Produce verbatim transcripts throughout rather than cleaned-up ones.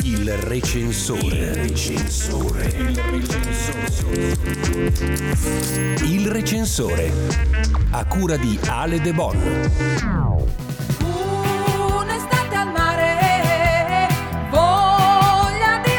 Il recensore. Il recensore. Il recensore. Il recensore. A cura di Ale De Bon. Un'estate al mare, voglia di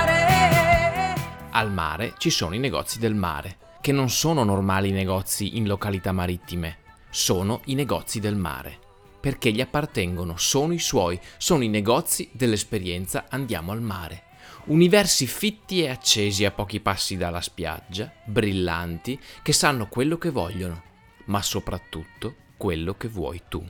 remare. Al mare ci sono i negozi del mare, che non sono normali negozi in località marittime, sono i negozi del mare. Perché gli appartengono, sono i suoi, sono i negozi dell'esperienza Andiamo al mare. Universi fitti e accesi a pochi passi dalla spiaggia, brillanti, che sanno quello che vogliono, ma soprattutto quello che vuoi tu.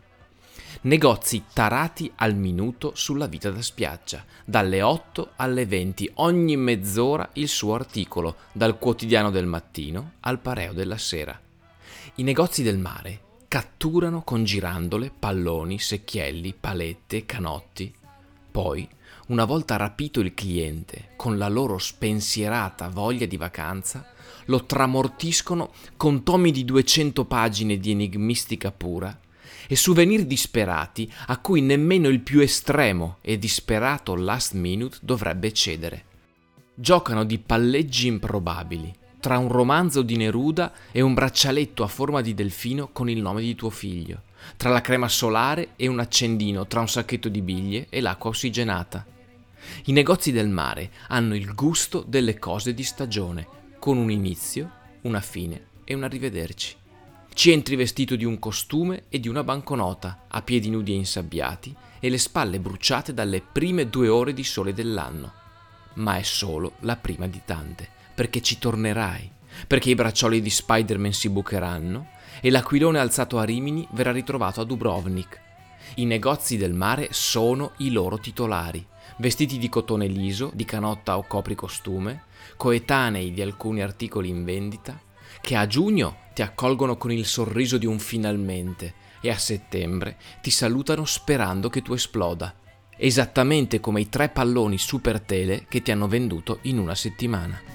Negozi tarati al minuto sulla vita da spiaggia, dalle otto alle venti, ogni mezz'ora il suo articolo, dal quotidiano del mattino al pareo della sera. I negozi del mare catturano con girandole, palloni, secchielli, palette, canotti. Poi, una volta rapito il cliente con la loro spensierata voglia di vacanza, lo tramortiscono con tomi di duecento pagine di enigmistica pura e souvenir disperati a cui nemmeno il più estremo e disperato last minute dovrebbe cedere. Giocano di palleggi improbabili, tra un romanzo di Neruda e un braccialetto a forma di delfino con il nome di tuo figlio, tra la crema solare e un accendino, tra un sacchetto di biglie e l'acqua ossigenata. I negozi del mare hanno il gusto delle cose di stagione, con un inizio, una fine e un arrivederci. Ci entri vestito di un costume e di una banconota, a piedi nudi e insabbiati e le spalle bruciate dalle prime due ore di sole dell'anno. Ma è solo la prima di tante, perché ci tornerai, perché i braccioli di Spider-Man si bucheranno e l'aquilone alzato a Rimini verrà ritrovato a Dubrovnik. I negozi del mare sono i loro titolari, vestiti di cotone liso, di canotta o copricostume, coetanei di alcuni articoli in vendita, che a giugno ti accolgono con il sorriso di un finalmente e a settembre ti salutano sperando che tu esploda, esattamente come i tre palloni super tele che ti hanno venduto in una settimana.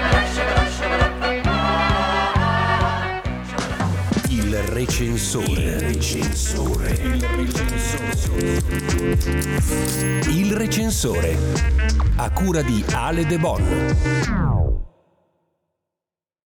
Il recensore. Il recensore. Il recensore. Il recensore. A cura di Ale De Bon.